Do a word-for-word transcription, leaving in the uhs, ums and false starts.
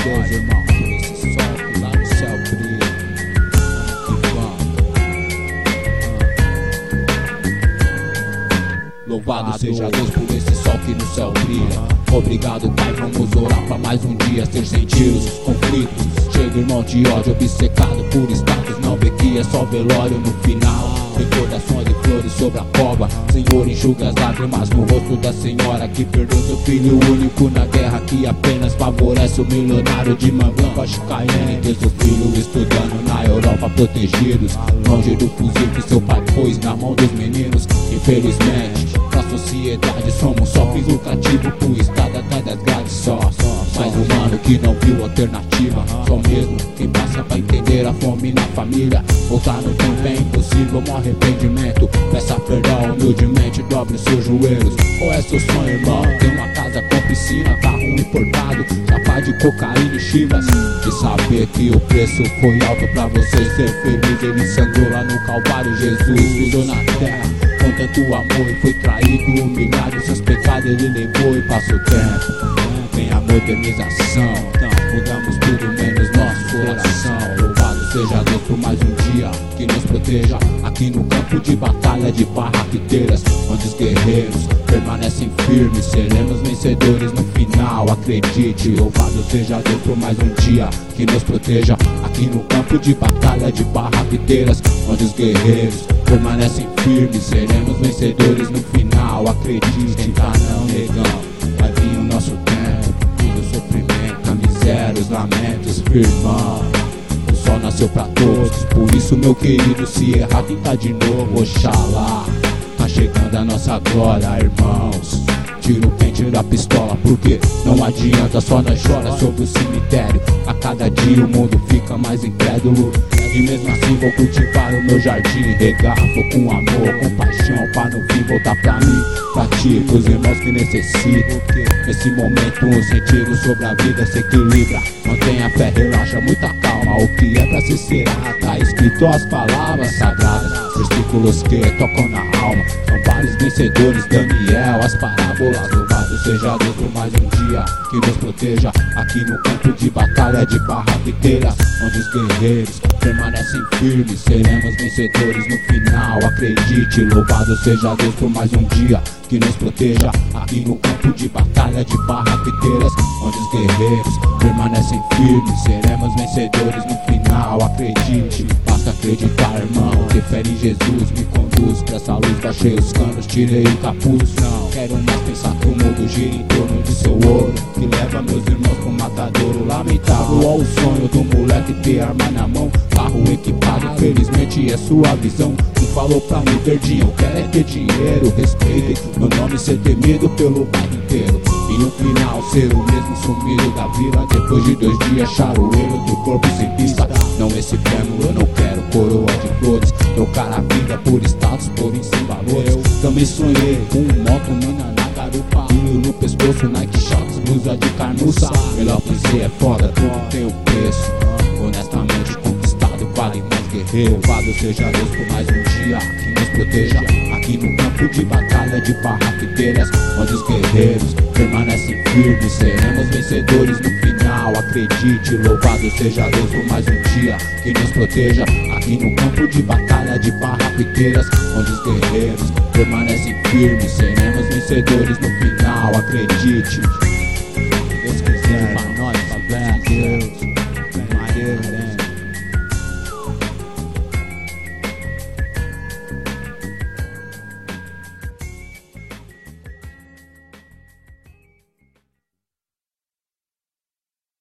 Deus, irmão, por esse sol que lá no céu brilha. Louvado seja Deus por esse sol que no céu brilha. Obrigado, Pai, vamos orar pra mais um dia ser sentidos os conflitos. Chega, irmão, de ódio obcecado por status, não vê que é só velório no final. Recordações de flores sobre a cova. Senhor, enxuga as lágrimas no rosto da senhora que perdeu seu filho único na guerra, que apenas favorece o milionário de Mamblão, Cayenne. Ter seu filho estudando na Europa protegidos, longe do fuzil que seu pai pôs na mão dos meninos. Infelizmente, pra sociedade somos só fins lucrativos pro estado atrás das grades só. Mais um mano que não viu alternativa, só mesmo quem passa pra entender a fome na família. Voltar no tempo é impossível, um arrependimento. Peça perdão humildemente, dobre os seus joelhos. Qual é seu sonho, irmão? Tem uma casa com piscina, carro importado, chapa de cocaína e chivas. De saber que o preço foi alto pra você ser feliz. Ele sangrou lá no Calvário, Jesus pisou na terra com tanto amor e foi traído, humilhado. Seus pecados ele levou e passou o tempo. Tem a modernização, então mudamos tudo menos nosso coração. Louvado seja Deus por mais um dia que nos proteja aqui no campo de batalha de barraquiteiras, onde os guerreiros permanecem firmes. Seremos vencedores no final, acredite. Louvado seja Deus por mais um dia que nos proteja aqui no campo de batalha de barraquiteiras, onde os guerreiros permanecem firmes. Seremos vencedores no final, acredite. Tá não, negão, vai vir o nosso tempo, fim do sofrimento, a miséria, os lamentos, irmão. O sol nasceu pra todos, por isso, meu querido, se errar tenta de novo, oxalá. Tá chegando a nossa glória, irmãos. Tira o pente da pistola, porque não adianta, só nós chora sobre o cemitério. A cada dia o mundo fica mais incrédulo, e mesmo assim vou cultivar o meu jardim, regar, vou com amor, com paixão, pra no fim voltar pra mim, pra ti, pros irmãos que necessitam. Nesse momento um sentido sobre a vida se equilibra. Mantenha fé, relaxa, muita calma. O que é pra se será, tá escrito as palavras sagradas, versículos que tocam na alma. São vários vencedores, Daniel, as parábolas. Louvado seja Deus por mais um dia que nos proteja aqui no campo de batalha de barraquiteiras, onde os guerreiros permanecem firmes. Seremos vencedores no final, acredite. Louvado seja Deus por mais um dia que nos proteja aqui no campo de batalha de barraquiteiras, onde os guerreiros permanecem firmes. Seremos vencedores no final, acredite. Basta acreditar, irmão, que fé em Jesus me conduz pra essa luz. Baixei os canos, tirei o capuz. Não quero mais pensar que o mundo gira em torno de seu ouro, que leva meus irmãos pro matadouro. Lamentável ó o sonho do moleque ter arma na mão, carro equipado, infelizmente é sua visão. Não falou pra mim, verdinho, eu quero é ter dinheiro, respeito, meu nome ser temido pelo bairro inteiro. E no final ser o mesmo sumido da vila, depois de dois dias charoeiro do corpo sem pista. Não esse prêmio, eu não quero coroa de flores, trocar a vida por status, por em sem valores. Eu também sonhei com um moto, mina na garupa, brilho no pescoço, Nike Shots, blusa de carnuça. Melhor dizer é foda, tudo tem o preço, honestamente conquistado vale mais guerreiro. Louvado seja Deus por mais um dia que nos proteja aqui no campo de batalha de barraquiteiras, onde os guerreiros permanecem firmes. Seremos vencedores no final, acredite. Louvado seja Deus por mais um dia que nos proteja aqui no campo de batalha de barraquiteiras, onde os guerreiros permanecem firmes. Seremos vencedores no final, acredite.